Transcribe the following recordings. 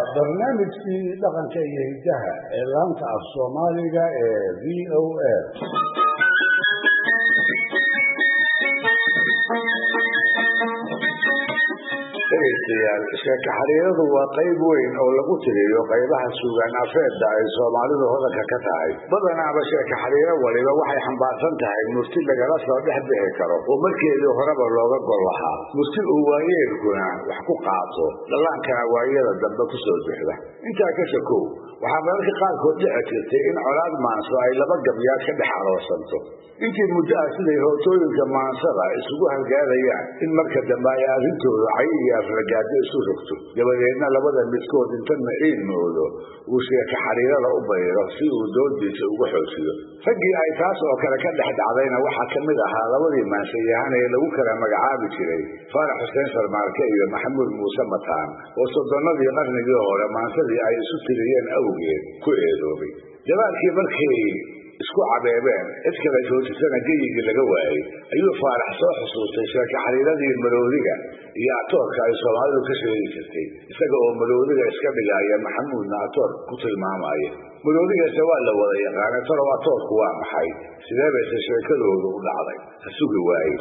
barnaamijkii dhaqanka iyo hidaha ee laanta af Soomaaliga ee VOA. Sheeko xariiradu waa qayb weyn oo lagu tiriyo qaybaha suugaan afeedda ay Soomaalidu hodanka ka tahay. Badanaaba sheeko xariiro waliba waxay xambaarsan tahay murti lagala soo dhex bixi karo oo markeedii horeba looga gol lahaa. Murti uu waayeelkuna wax ku qaato, dhallaankana waayada dambe ku soo bixda. Intaa ka sokow, waxaa mararka qaarkood dhici jirtay in colaad maanso ay laba gabyaad ka dhex aroosanto. Intii muddo ah siday hootooyinka maansada isugu halgaadayaan in marka dambe ay arrintooda cay iyo afragaado isu rogto, dabadeedna labada midkood inta maciin moodo uu sheeko xariirada u bayro si uu doontiisa ugu xoojiyo. Raggii ay taas oo kale ka dhex dhacdayna waxaa ka mid ahaa labadii maansayahan ee lagu kala magacaabi jiray Faarax Xuseen Sarmaarke iyo Maxamuud Muuse Mataan oo soddonnadii qarnigii hore maansadii ay isu tiriyeen awgeed ku eedoobay. Jawaabkii markay isku cabeebeen cid kale joojisana geyigii laga waayey ayuu Faarax soo xusuustay sheeko xariiradii maroodiga iyo atoorka ay Soomaalidu ka sheegi jirtay, isaga oo maroodiga iska dhigaya Maxamuudna atoor ku tilmaamaya. maroodigaase waa la wada yaqaanay, talow atoorku waa maxay, sidee bayse sheekadoodu u dhacday, ha sugi waaye.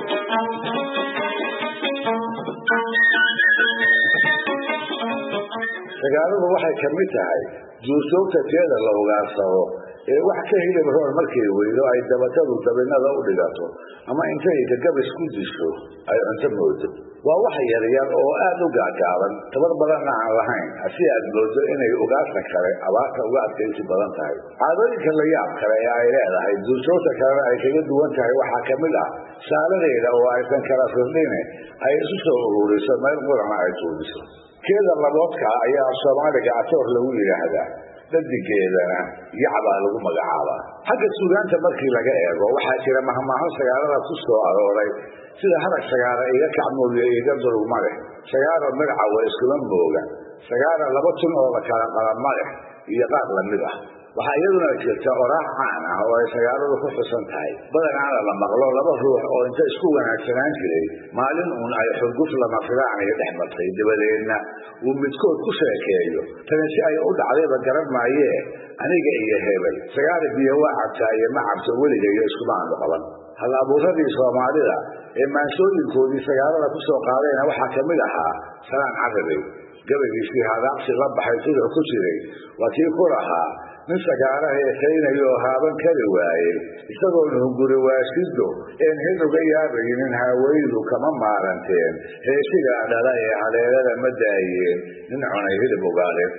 sagaaladu waxay ka mid tahay duurjoogta teeda la ugaarsado ee wax ka hilib roon markay weydo ay dabatadu dabinada u dhigato ama intay gagabis ku disho ay cunto moodo. waa wax yaryar oo aad u gaagaaban, tabar badanna aan lahayn, hasi aad moodo inay ugaarta kale abaarta uga adkaysi badan tahay. caadooyinka la yaab kale ee ay leedahay duurjoogta kalena ay kaga duwan tahay waxaa ka mid ah saaladeeda oo aysan kala firdhine ay isu soo ururiso meel qurana ay tuudiso. keeda laboodka ayaa Soomaaliga atoor lagu yiraahdaa, dadigeedana yacbaa lagu magacaabaa. xagga suugaanta markii laga eego waxaa jira mahmaaho sagaalada ku soo arooray sida harag sagaara iga kacmooyo iga durugma leh, sagaara mirca waa iskuma mooga, sagaara laba tun oo la kala qalama leh iyo qaar lamid ah. waxaa iyaduna jirta oraah caan ah oo ay sagaaladu ku xusan tahay, badanaana la maqlo laba ruux oo inta isku wanaagsanaan jiray maalin uun ay xurguf lama filaan iyo dhex martay, dabadeedna uu midkood ku sheekeeyo tani si ay u dhacdayba garan maayee aniga iyo hebel sagaara biyo waa cabtaa iyo ma cabto weligayo iskuma aanu qaban. hal abuuradii Soomaalida ee maansooyinkoodii sagaalada ku soo qaadayna waxaa ka mid ahaa Salaan Carabey. gabaygiisii hadaaqsi la baxay sidoo ku jiray waa kii ku lahaa nin sagaara heesaynayo haaban kari waayey isagoon hunguri waashido een hid uga yaabaynin haawaydu kama maaranteen heesigaa dhala ee haleelada ma daayeen nin cunay hilib ugaadeen.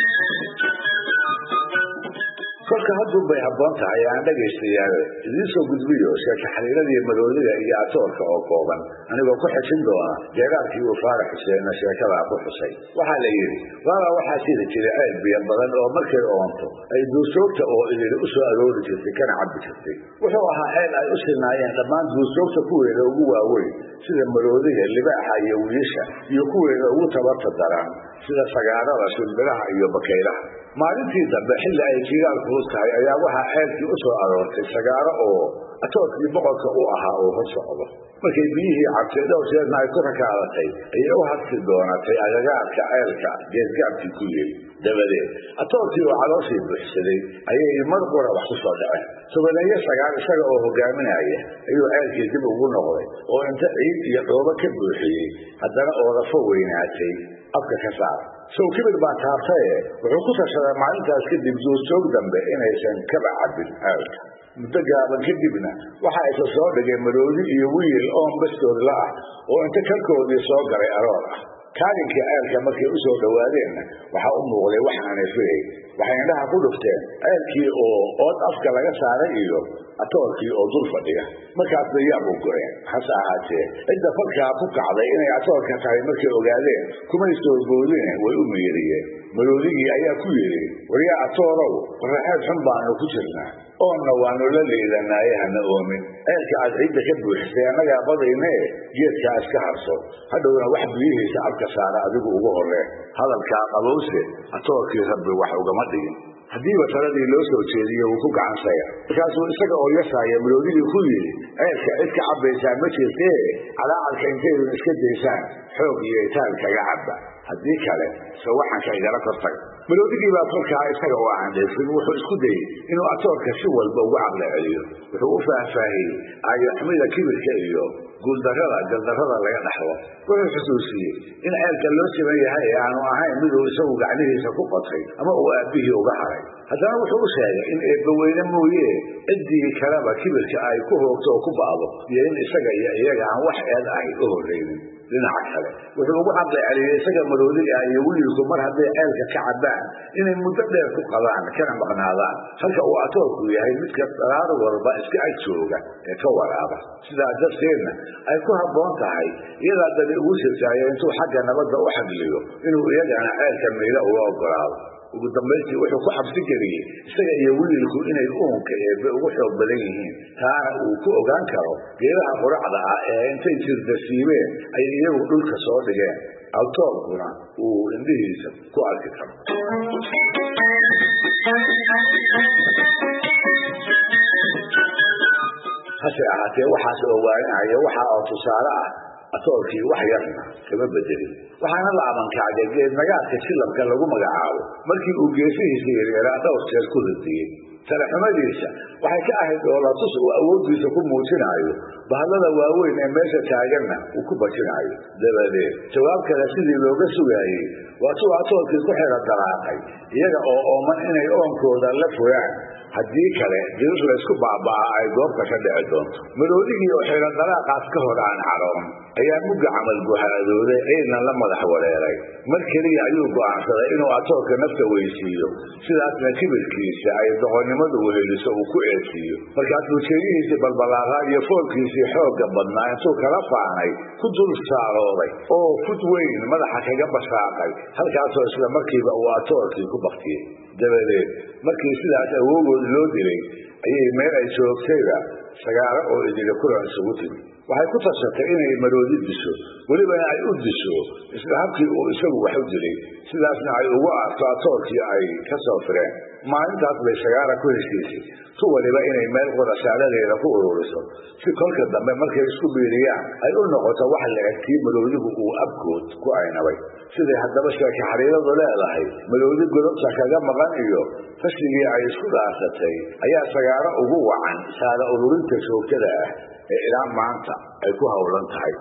kolka hadduu bay habboon tahay aan dhegaystayaal idiin soo gudbiyo sheeko xariiradii maroodiga iyo atoorka oo kooban anigoo ku xejin doona jeeraalkii uu Faarax Xuseenna sheekadaa ku xusay. waxaa la yidhi waabaa waxaa jiri jiray ceel biyo badan oo markay oonto ay duurjoogta oo idil u soo aroori jirtay kana cabbi jirtay. wuxuu ahaa ceel ay u sinaayeen dhammaan duurjoogta kuweeda ugu waaweyn sida maroodiga, libaaxa iyo wiisha, iyo kuweeda ugu tabarta daran sida sagaarada, shimbiraha iyo bakaylaha. maalintii dambe xilli ay jiilaal kulus tahay ayaa waxaa ceelkii u soo aroortay sagaaro oo atoorkii boqorka u ahaa oo hor socdo. markay biyihii cabtay dhowr jeerna ay ku rakaadatay ayay u hadsi doonatay agagaarka ceelka geesgaabkii ku yiri. dabadeed atoorkii oo calooshii buuxsaday ayay mar qura wax ku soo dhaceen. subaneeye sagaar isaga oo hogaaminaya ayuu ceelkii dib ugu noqday oo inta ciid iyo dhoobo ka buuxiyey haddana oodafo weynaatay afka ka saar. sow kibir baa taabtaye wuxuu ku tashaday maalintaas kadib duurjoog dambe inaysan kaba cabbin ceelka. muddo gaaban kadibna waxaa isa soo dhigay maroodi iyo wiil oon bastood la ah oo inta kalkoodii soo galay aroor ah. kaalinkii ceelka markay u soo dhowaadeenna waxaa u muuqday wax aanay filayn. waxay indhaha ku dhufteen ceelkii oo ood afka laga saaray iyo atoorkii oo dul fadhiya. markaas bay yaab u gureen. hase ahaatee cidda falkaa ku kacday inay atoorka tahay markay ogaadeen kumay soo boodeen, way u meeriyeen. maroodigii ayaa ku yidhi waryaa atoorow raxeed xun baanu ku jirnaa oonna waanu la leedanaaye hana oomin. ceelka aad ciidda ka buuxisay annagaa badayne geedkaa iska harso, hadhowna wax biyihiisa afka saara adigu ugu horree. hadalkaa qabowse atoorkii rabbi wax ugama dhigin. haddiiba taladii loo soo jeediyo wuu ku gacansaya markaasuu isaga oo yasaaya maroodigii ku yidhi ceelka cid ka cabbaysaa ma jirtee calaacalka intaydun iska daysaan xoog iyo itaal kaga cabba haddii kale sawaxanka igala kortaga maroodigii baa kolkaa isaga oo aan dheefin wuxuu isku dayey inuu atoorka si walba ugu caqli celiyo wuxuu u faahfaahiyey aayoxumida kibirka iyo guuldarrada galdarrada laga dhaxlo wuxuu xusuusiyey in ceelka loo siman yahay ee aanu ahayn miduu isagu gacnihiisa ku qotay ama uu aabbihii uga haray haddana wuxuu u sheegay in eebbaweyne mooye ciddii kaleba kibirka ay ku hoogto oo ku ba'do iyo in isaga iyo iyaga aan wax eed ahayn u horreynin dhinaca kale wuxuu ugu caqli celiyey isaga maroodiga iyo wiilku mar hadday ceelka ka cabbaan inay muddo dheer ku qabaan kana maqnaadaan halka uu atoorku yahay midka daraar walba iska ag jooga ee ka waraaba sidaa darteedna ay ku habboon tahay iyadaa dani ugu sirtaayo intuu xagga nabadda u xagliyo inuu iyagana ceelka miila uga ogolaado ugu dambaystii wuxuu ku xabsi geliyey isaga iyo wiilku inay uunka eebbe ugu xoog badan yihiin taana uu ku ogaan karo geedaha quracda ah ee intay jirdasiibeen ay iyagu dhulka soo dhigeen atoorkuna uu indhihiisa ku arki karo hase ahaatee waxaas oo waaninaya waxa oo tusaale ah atoorkii wax yarna kama bedelin waxaana la abankacday geednagaadka jilabka lagu magacaabo markii uu geesihiisa yaryaaraa dhowr jeer ku ridiyey talaxumadiisa waxay ka ahayd oo la tus uu awooddiisa ku muujinaayo bahallada waaweyn ee meesha taaganna uu ku bajinaayo dabadeed jawaab kale sidii looga sugaayey waatuu atoorkii ku xidha dalaaqay iyaga oo ooman inay oonkooda la fogaan haddii kale dirir laysku baaba'aa ay goobta ka dhici doonto maroodigii oo xidhan dalaaqaas ka hor aan caroon ayaa mugga camal guhaadooday ciidna la madax wareeray mar keliya ayuu go'aansaday inuu atoorka nafta weysiiyo sidaasna kibirkiisa ay doqonnimadu weheliso uu ku eedsiiyo markaasuu jeegihiisii balbalaaraa iyo foolkiisii xoogga badnaa intuu kala faanay ku dul saarooday oo fud weyn madaxa kaga bashaaqay halkaasoo isla markiiba uu atoorkii ku baktiyey dabadeed markii sidaas awoogood loo dilay ayay meel ay joogtayba sagaaro oo idili kulan isugu timi waxay ku tashatay inay maroodi disho welibana ay u disho isla habkii uu isagu wax u dilay sidaasna ay ugu aarto atoorkii ay ka soo fireen maalintaas bay sagaara ku heshiisay tu waliba inay meel qorasaaladeeda ku ururiso si kolka dambe markay isku biiriyaan ay u noqoto wax la eg kii maroodigu uu abkood ku aynabay siday haddaba sheeka xariiradu leedahay maroodi godobta kaga maqan iyo fashigii ay isku dhaarsatay ayaa sagaaro ugu wacan saala ururinta joogtada ah ee ilaa maanta ay ku howlan tahay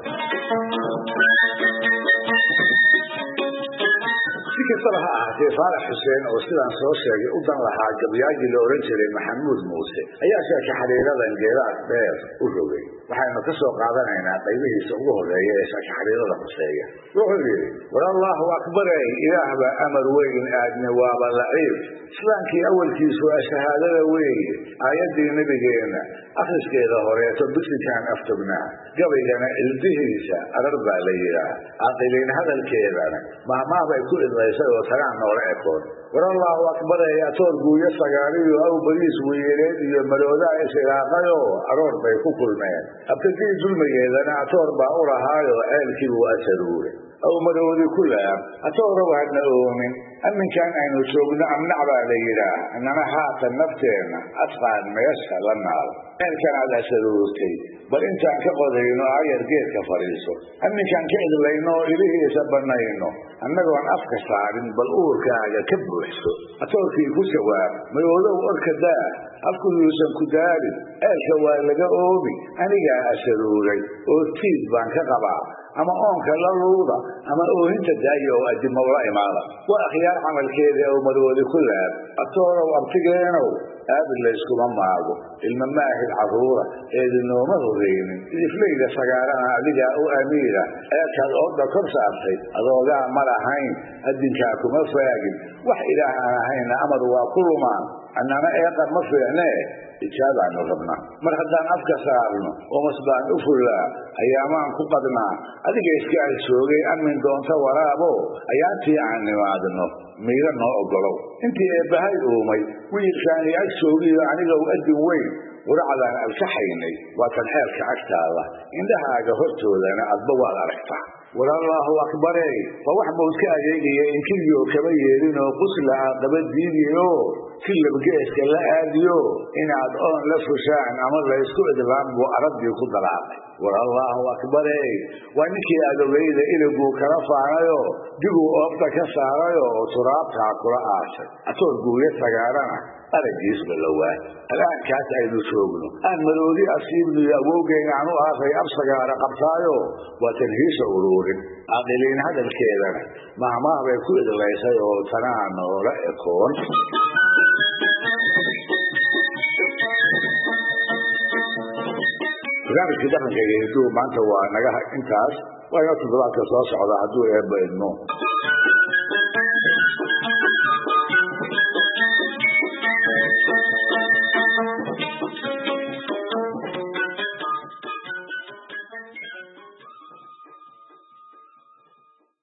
si kastaba ha ahaatee faarax xuseen oo sidaan soo sheegay u dan lahaa gabyaagii la odhan jiray maxamuud muuse ayaa sheeka xariiradan geedaas dheer u rogay waxaynu ka soo qaadanaynaa qaybihiisa ugu horeeya ee sheeka xariirada xuseeya wuxuu yidhi war allaahu akbarey ilaah baa amar weyn aadmi waaba laciif islaamkii awalkiisu waa shahaadada weeye aayaddii nebigeenna akhriskeeda horeeto bisinkaan aftognaa gabaygana ildihiisa arar baa la yidhaah aqiliin hadalkeedana mahmaahbay ku idlaysay oo tagaan noola ekoon war allaahu akbarey atoor guuyo sagaariyo aw bariis wiileed iyo maroodaa isiraaqayoo aroor bay ku kulmeen abtadii dulmigeedana atoor baa u lahaayo ceelkii buu asaruuray aw maroodi ku laab atoorow hadna oomin amminkan aynu joogno amnac baa la yidhaah annana haatan nafteenna adqaan meesha la naal ceelkan aad asaruurtay bal intaan ka qodayno ayar geedka fadhiiso amminkaan ka idlayno oo ilihiisa bannayno annagoon afka saarin bal uurkaaga ka buuxso atoorkii ku jawaab maroodow orka daa afku yuusan ku daalin ceelka waa laga oobi anigaa asaruuray oo tiid baan ka qabaa ama oonka la luuda ama oohinta daaya oo adimo ula imaada waa akhyaar camalkeeda oo maroodi ku laab atoorow abtigeenow aabid layskuma maago ilma maahid carruura eedinooma horreynin idiflayda sagaarana adigaa u amiira ceelkaad ooda kor saartay adoogaa ma lahayn addinkaa kuma faagin wax ilaah aan ahayna amar waa ku lumaan annana eeqan ma fiicnee ijaabaanu rabnaa mar haddaan afka saarno oo masbaan u fullaa ayaamaan ku qadnaa adiga iska ag joogay amin doonta waraabo ayaantii aan nimaadno miira noo ogolow intii eebbahay uumay wiilkaani ag joogiyo aniga u addin weyn quracdaan alkaxaynay waa tan xeelka agtaada indhahaaga hortoodana adba waad aragtaa war allaahu akbarey waa wax mawd ka adeegaya inkiriyoo kaba yeelin oo qusla aa qaba diidiyo كل بجيس كلا أديو إن عاد لا فشان عمر لا يسكت الدلام وأرد يخد العقل والله أكبر وإنك يا دبيد إلى جو كرفع عليه جو أفتك سعره وتراب تعقل عاشر أتون جوية سجارنا أرجيس باللوان الآن كاس أيدو شغله المرودي أصيب لي أبوجين عنو آخر أبصق على قبطايو وتنهيش أورور عقلين هذا الكلام ما بيكون الله يسير وتنعم ولا يكون برنامج كده من جاي يدو ما أنت ونجاح إنتاج ويا تطلع كساس على عدو إبن